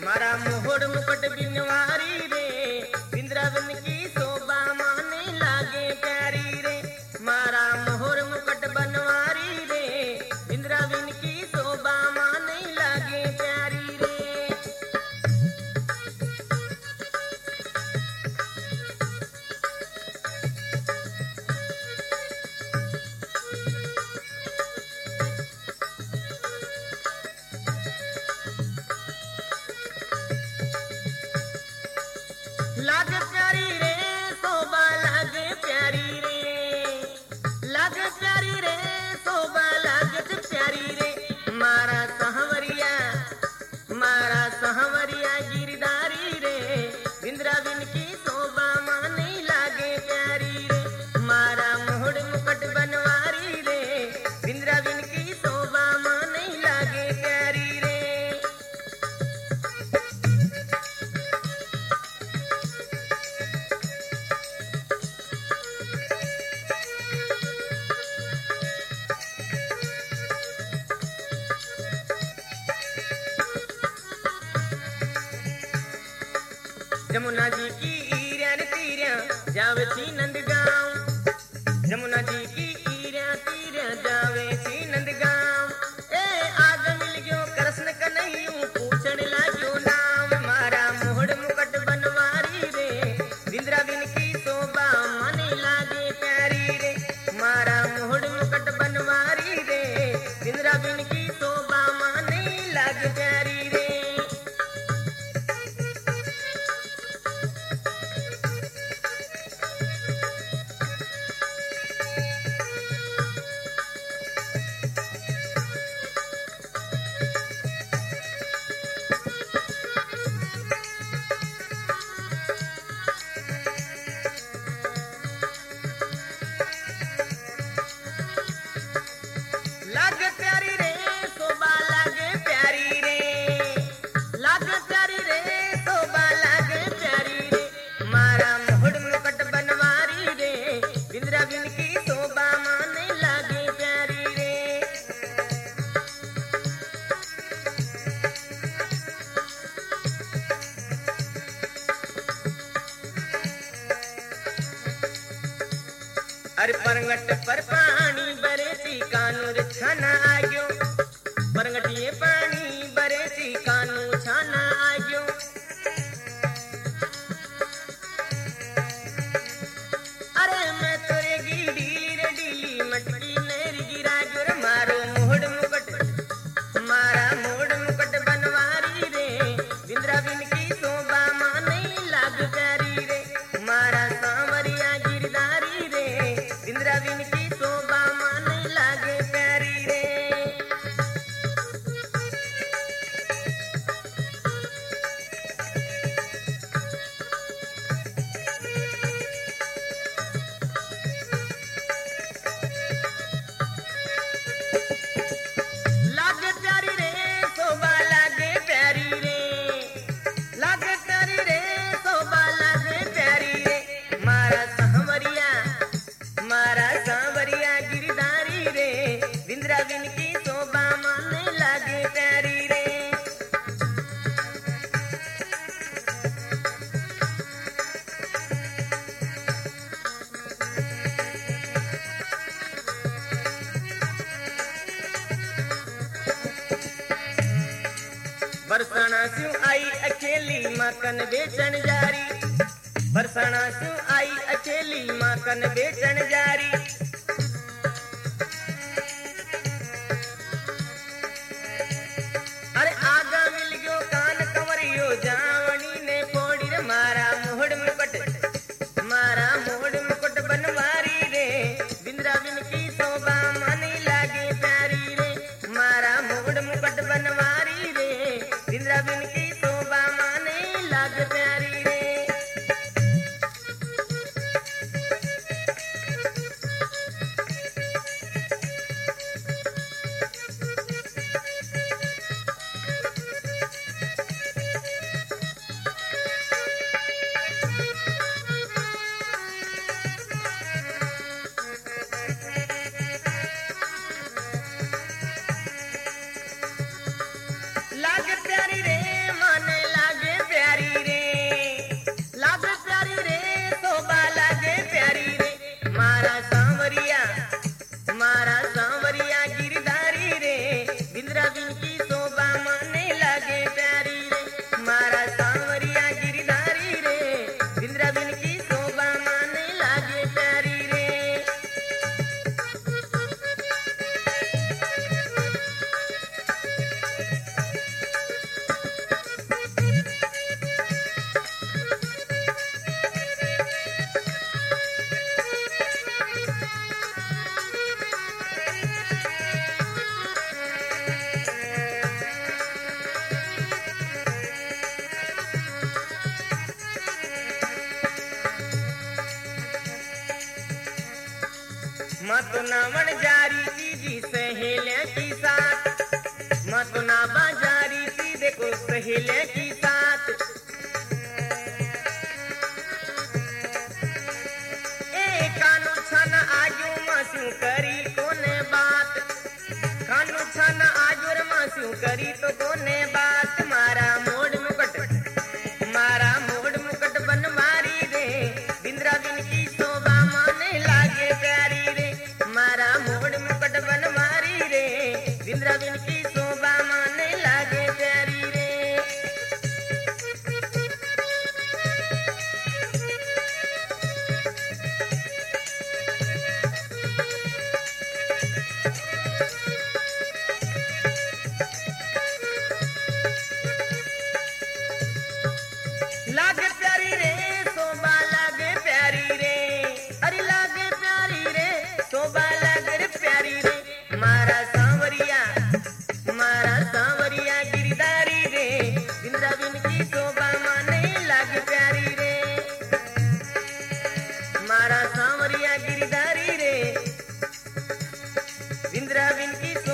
मारा मोहड़ मुकुट बिनवारी रे, बिंद्रावन की शोभा माने लागे प्यारी रे। मारा मोहड़ मुकुट बनवारी रे, बिंद्रावन की शोभा माने लागे प्यारी रे। लागे प्यारी रे शोभा लागे प्यारी रे, लागे प्यारी रे शोभा लागे प्यारी रे। मारा सहवरिया गिरधारी रे, बिंद्रावन की शोभा माने लागे प्यारी रे। मारा मोहड़ मुकुट बनवारी रे, बिंद्रावन की शोभा माने लागे प्यारी रे। जमुना जी की ईर्या तीर्या जावे थी नंदगांव, जमुना जी की ईर्या तीर्या जावे थी नंदगांव। ए आग मिल गयो कृष्ण कन्हैया पूछण लाग्यो नाम। मारा मोहड़ मुकुट बनवारी रे, बिंद्रावन की शोभा माने लागे प्यारी रे। मारा मोहड़ मुकुट बनवारी रे, बिंद्रावन की शोभा माने लागे प्यारी रे। लागे प्यारी रे शोभा लागे प्यारी रे, लागे प्यारी रे शोभा लागे प्यारी रे। मारा मोहड़ मुकुट बनवारी रे, बिंद्रावन की शोभा माने लागे प्यारी रे। अरे परंगट पर पानी बरेसी कानूर छाना आग्यो, परंगट ये पानी बरेसी कानू छाना आग्यो। अरे मैं तोरे की डीली रे डीली मटकी नेर गिरा गिर। मारा मोहड़ मुकुट बनवारी रे, बिंद्रावन की शोभा माने लाग प्यारी रे। मारा सांवरिया गिरधारी रे, बिंद्रावन की शोभा माने लागे प्यारी रे। लागे प्यारी रे शोभा लागे प्यारी रे, लागे प्यारी रे शोभा लागे प्यारी रे। मारा सांवरिया गिरधारी रे, बिंद्रावन की शोभा माने लागे प्यारी रे। बरसाना स्यों आई अकेली माकन बेचन जारी, बरसाना स्यों आई अकेली माकन बेचन जारी। अरे आगा मिल गयो कान कंवरियो जावनी ने फोड़ी रे। मारा मोहड़ मुकुट बनवारी रे, बिंद्रावन की शोभा माने लागे प्यारी रे। मारा मोहड़ मुकुट बनवारी रे, बिंद्रावन की शोभा माने लागे प्यारी रे। मत ना वणजारी तीजी सहेलिया की साथ, मत ना बाजारी ती देखो सहेलिया की साथ। ए कानू छन आजू मासू करी कोने बात, कानू छन आजू रे मासू करी तो कोने बात। मारा मोड़ मुकुट बनवारी रे, बिंद्राबिन की शोभा माने लागे प्यारी रे। मारा मोड़ मुकुट बनवारी रे, बिंद्राबिन की शोभा माने लागे प्यारी रे। लागे प्यारी रे शोभा लागे प्यारी रे, अरे लागे प्यारी रे शोभा लागे रे प्यारी रे। मारा सांवरिया गिरधारी रे, बिंद्राबिन की शोभा माने लागे प्यारी रे। मारा सांवरिया गिरधारी रे, बिंद्राबिन की